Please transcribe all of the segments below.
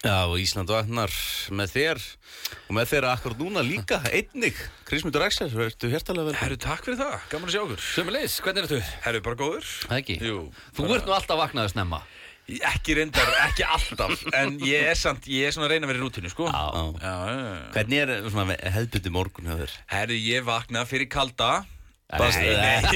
Já, og Ísland vaknar með þér og með þér akkurat núna líka, einnig. Kristmundur Axel, verður hjertalega velkominn. Herru, takk fyrir það, gaman að sjá okkur. Sömuleiðis, hvernig ertu? Herru, bara góður. Það ekki? Jú. Þú ert nú alltaf vaknaður snemma. Ekki reyndar, ekki alltaf, en ég er svona að reyna að vera í rútínu, sko. Já. Hvernig er svona hefðbundi morgun hjá þér? Herru, ég vakna fyrir kalda. Nei,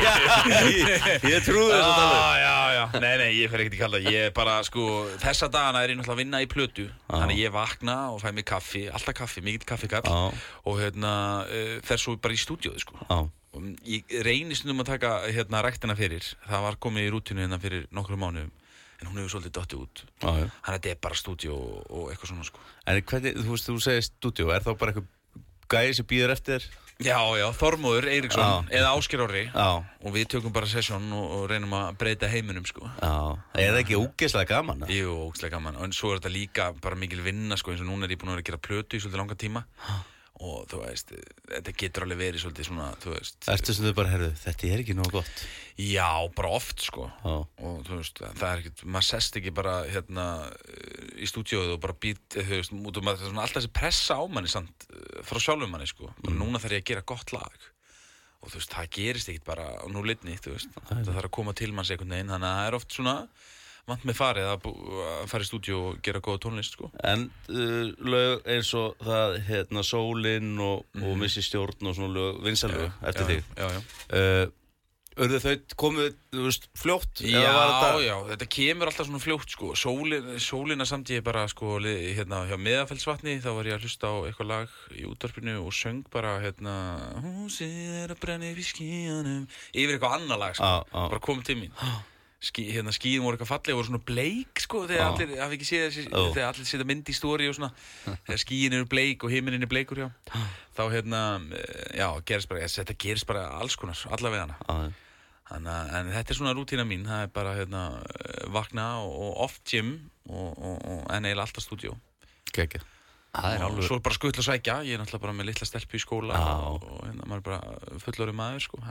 ég trúi þess að tala. Já. Nei, ég fer ekkert í kalda. Ég er bara, sko, þessa dagana er ég náttúrulega að vinna í plötu. Þannig ég vakna og fæ mig kaffi, alltaf kaffi, mikill kaffikaff. Og fer svo bara í stúdíóið, sko. Ég reyni stundum að taka ræktina fyrir. Það var komið í rútínu hérna fyrir nokkrum mánuðum. En hún hefur svolítið dottið út. Þannig að þetta er bara stúdíó og eitthvað svona, sko. En hvernig, þú segir stúdíó, er þá bara eitthvað gæði sem býður eftir þér? Já, Þormóður Eiríksson eða Ásgeir Orri og við tökum bara sesjón og reynum að breyta heiminum, sko. Já, er það ekki ógeðslega gaman? Jú, ógeðslega gaman, en svo er þetta líka bara mikil vinna, sko, eins og núna er ég búin að vera að gera plötu í svolítið langa tíma og þú veist, þetta getur alveg verið svolítið svona, þú veist. Ertu sem þau bara, herðu, þetta er ekki nógu gott? Já, bara oft, sko. Og þú veist, það er ekkert, maður sest ekki bara í stúdíóið og bara þú veist, út maður, svona alltaf þessi pressa á manni samt frá sjálfum manni, sko. Núna þarf ég að gera gott lag. Og þú veist, það gerist ekkert bara á núlitni, þú veist. Það þarf að koma til manns einhvern veginn, þannig að það er oft svona vant með farið að fara í stúdíó og gera góða tónlist, sko. En lög eins og það, Sólin og Missi stjórn og svona lög, vinsælög eftir þig. Já. Urðu þau komið, þú veist, fljótt? Já, þetta kemur alltaf svona fljótt, sko. Sólina samt ég bara, sko, hjá Meðafellsvatni, þá var ég að hlusta á eitthvað lag í útvarpinu og söng bara, húsið er að brenna í skýjanum, yfir eitthvað annað lag, sko. Bara komið til mín. Skíðum voru eitthvað falleg og voru svona bleik, sko, þegar allir hafi ekki séð þegar allir setja mynd í story og svona þegar skíin eru bleik og himinin er bleikur, þá þetta gerist bara alls konar, allavega hana. En þetta er svona rútína mín, það er bara vakna og oft gym en eiginlega alltaf stúdíó. Gekki. Svo er bara skuttla að sækja, ég er náttúrulega bara með litla stelpu í skóla og maður er bara fullorðinn maður, sko.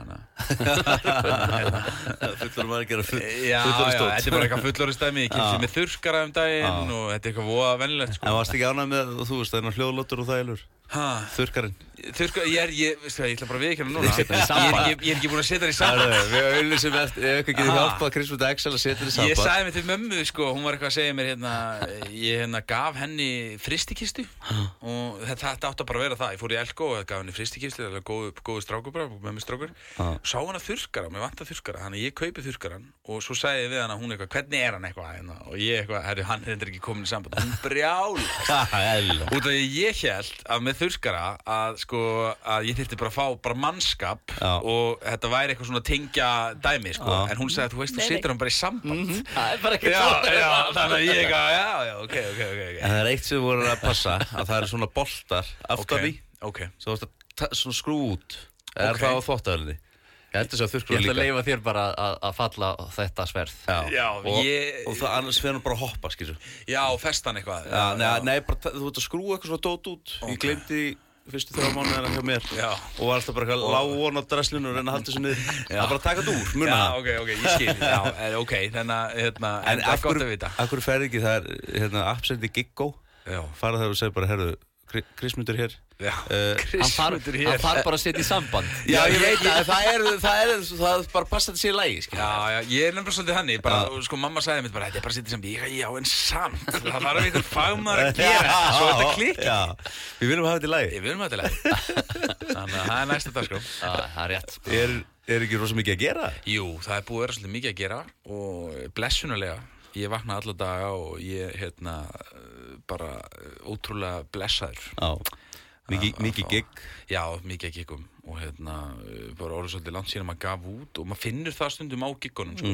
Fullorðinn maður gera fullorðinn Já, þetta er bara eitthvað fullorðinstæmi, ég kemst með þurrkara daginn og þetta er eitthvað voða venjulegt, sko. En varst ekki ánægð með, þú veist, þennan hljóðlótur og þælur? Þurrkarinn? Ég ætla bara að viðurkenna núna. Ég er ekki búin að setja það í samband. Við auðlýsum eftir, ef ekki getið hjálpað Kristmundur Axel að setja það í samband. Ég sagði mér til mömmu, sko, hún var eitthvað að segja mér ég gaf henni frystikistu og þetta átti bara að vera það. Ég fór í Elko og gaf henni frystikistu, það var góðu strákur bara, mömmustrákur. Sá hana þurrkara, mér vantar þurrkara, þannig ég kaupi þurrkaran og svo sagði ég við hana, hún eitthvað, hvernig er hann eitthvað? Og ég eitthvað, herru, hann er ekki komin í samband. Hún brjálast. Út af því ég hélt að með þurrkara að ég þyrfti bara að fá mannskap og þetta væri eitthvað svona tengja dæmi, sko. En hún sagði að þú veist, þú setur hann bara í samband. Það er bara ekkert svona. Já, þannig að ég ok. En það er eitt sem voru að passa, að það eru svona boltar aftan í. Svo svona skrú út. Er það á þvottavélinni? Ég ætla að leyfa þér bara að falla þetta sverð. Og það annars fyrir hann bara að hoppa, skilur. Já, festan eitthvað. Nei, bara þú ert að skrúa eitthvað svona dót út. Ég gleymdi fyrstu 3 mánuðina hjá mér og var alltaf bara eitthvað lágon á dræslinu og reyna að halda þessu niður. Það er bara að taka þetta úr, muna það. Já, ok, ég skil. Já, þannig að það er gott að vita. Af hverju ferði ekki, það er appsendi Giggo. Fara þar og segja bara, herru, Kristmundur hér. Hann þarf bara að setja í samband. Já, ég veit að það bara passa þetta sér í lagi, skilja. Já, ég er nefnilega svolítið hannig, bara, sko, mamma sagði mér bara, þetta er bara að setja í samband. Já, en samt, það þarf eitthvað fagmaður að gera, svo er þetta klikkið. Já, við viljum hafa þetta í lagi. Við viljum hafa þetta í lagi. Þannig að það er næsta dag, sko. Það er rétt. Er ekki rosa mikið að gera? Jú, það er búið að vera svolítið mikið að gera og blessunarlega. Ég vakna alla daga og ég, bara ótrúlega blessaður. Mikið gigg? Já, mikið giggum og bara orðið svolítið langt síðan maður gaf út og maður finnur það stundum á giggunum, sko.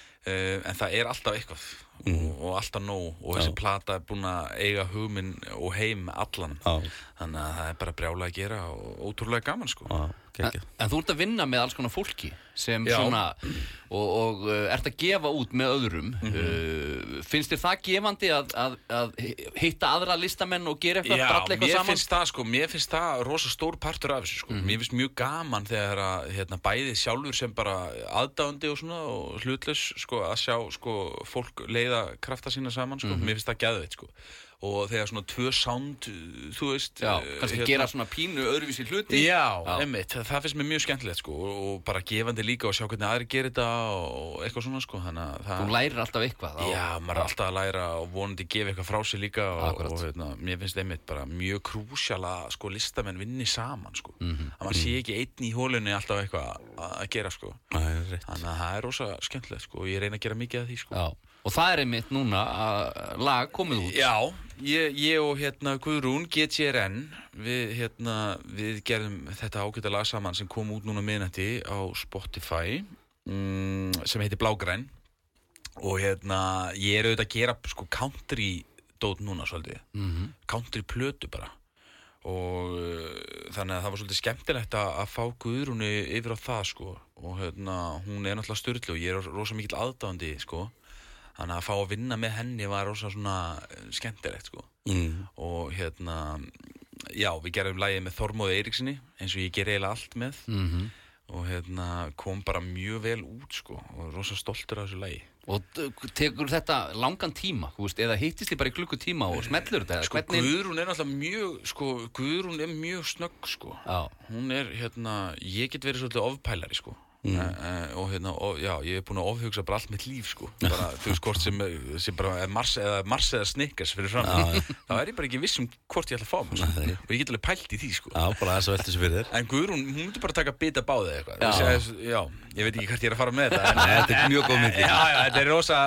En það er alltaf eitthvað og alltaf nóg og þessi plata er búin að eiga hugminn og heim allan. Þannig að það er bara brjálega að gera og ótrúlega gaman, sko. En þú ert að vinna með alls konar fólki sem svona og ert að gefa út með öðrum finnst þér það gefandi að hitta aðra listamenn og gera eitthvað bralla eitthvað saman? Mér finnst það rosa stór partur af þessu Mér finnst mjög gaman þegar að bæði sjálfur sem bara aðdáandi og svona og hlutlaus að sjá fólk leiða krafta sína saman Mér finnst það geðveikt og þegar svona tvö sound þú veist kannski gera svona pínu öðruvísi hluti einmitt, það finnst mér mjög skemmtilegt og bara gefandi líka og sjá hvernig aðrir gerir þetta og eitthvað svona þannig að þú lærir alltaf eitthvað maður er alltaf að læra og vonandi gefa eitthvað frá sig líka og mér finnst einmitt bara mjög krúsjál að listamenn vinni saman að maður sé ekki einn í hólunni alltaf eitthvað að gera þannig að það er rosa skemmtilegt og ég reyna að gera mikið af því Og það er einmitt núna að lag komið út. Já, ég og Guðrún, GTRN, við gerðum þetta ágæta lag saman sem kom út núna miðnætti á Spotify, sem heitir Blágræn. Og ég er auðvitað að gera country-dót núna svolítið, country-plötu bara. Og þannig að það var svolítið skemmtilegt að fá Guðrúnu yfir á það, og hún er náttúrulega sturlu og ég er rosa mikill aðdáandi, Þannig að fá að vinna með henni var rosa svona skemmtilegt og við gerðum lagið með Þormóði Eiríksinni eins og ég ger eiginlega allt með og kom bara mjög vel út og rosa stoltur af þessu lagi. Og tekur þetta langan tíma, eða hittist þið bara í klukkutíma og smellur þetta? Guðrún er náttúrulega mjög, Guðrún er mjög snögg Hún er, ég get verið svolítið ofpælari og ég búin að ofhugsa bara allt mitt líf bara, þú veist hvort sem bara er Mars eða Snickers fyrir fram þá er ég bara ekki viss hvort ég ætla að fá mig og ég get alveg pælt í því bara þess að velta þessu fyrir þér en Guðrún, hún myndi bara taka bita báðið eitthvað ég veit ekki hvert ég er að fara með þetta en þetta er mjög góð myndlíking þetta er rosa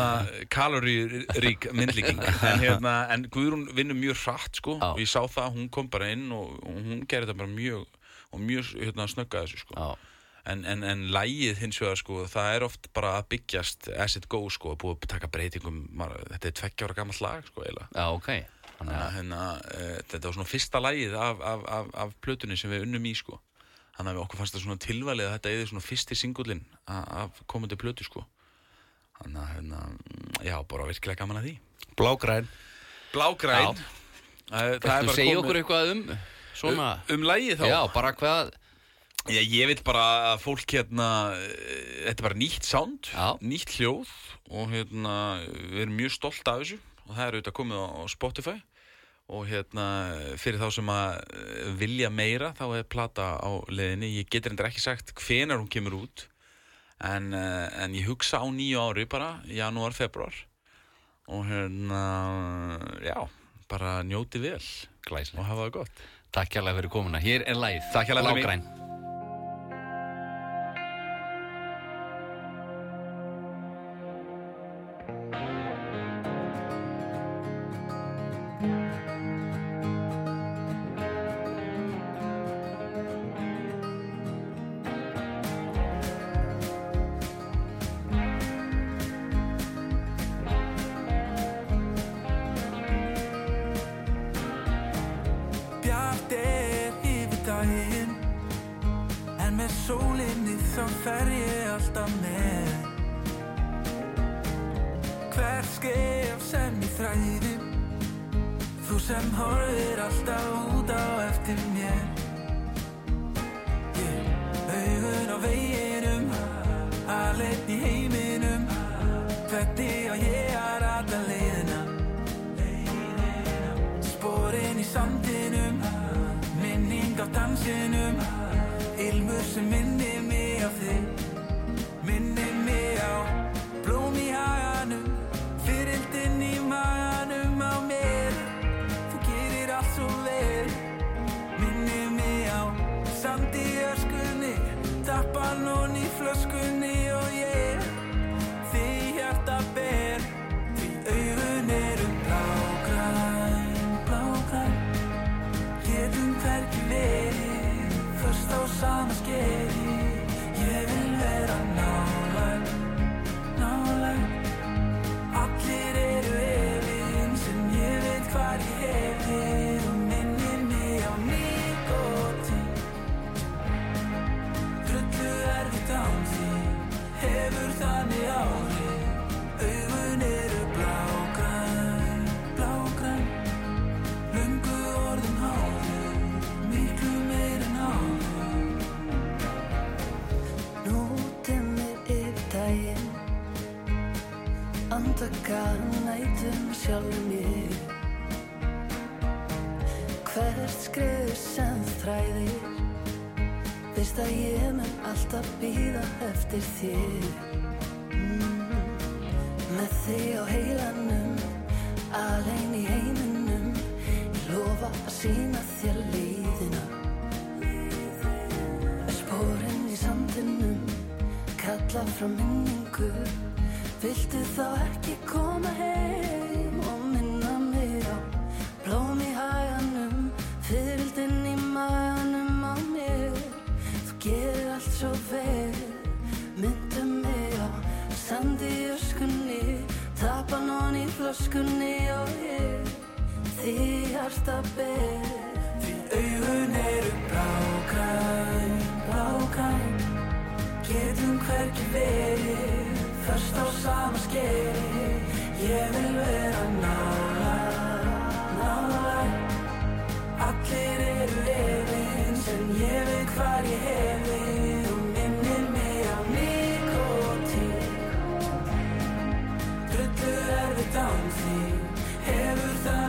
kalorírík myndlíking en Guðrún vinnur mjög hratt og ég sá það, hún kom bara inn og hún gerði þetta bara mjög snögga þessu En lagið hins vegar það er oft bara að byggjast as it goes búið að taka breytingum þetta er 2 ára gamalt lag eiginlega. Já, ok. Þetta var svona fyrsta lagið af plötunni sem við unnum í Þannig að okkur fannst það svona tilvalið að þetta er svona fyrsti singullinn af komandi plötu Þannig að bara virkilega gaman að því. Blágræn. Þú segja okkur eitthvað svona lagið þá? Já, bara hvað ég vil bara að fólk þetta er bara nýtt sound, nýtt hljóð og við erum mjög stolt af þessu og það er auðvitað komið á Spotify og fyrir þá sem að vilja meira þá er plata á leiðinni, ég getur endur ekki sagt hvenær hún kemur út en ég hugsa á 9 ári bara, janúar, februar og bara njóti vel Glæsilegt. Og hafa það gott. Takk kærlega fyrir komuna, hér er lagið Blágræn. Sama skeri átaka nætum sjálfum mér. Hvert skref sem þræðir, veist að ég mun alltaf bíða eftir þér. Með þig á heilanum, alein í heiminum, ég lofa að sýna þér leiðina. Sporin í sandinum, kalla frá minningu, viltu þá ekki koma heim og minna mig á blóm í haganum, fiðrildinn í maganum á mér. Þú gerir allt svo vel, myndu mig á sandi í öskunni, tapan hon í flöskunni og ég þig hjarta ber. Þín augun eru blágræn, blágræn, getum hvergi verið, först á sama skeri. Ég vil vera nálæg, allir eru efins, en ég veit hvar ég hefi og minnir mig á nikótín. Drullu erfitt án þín, hefur það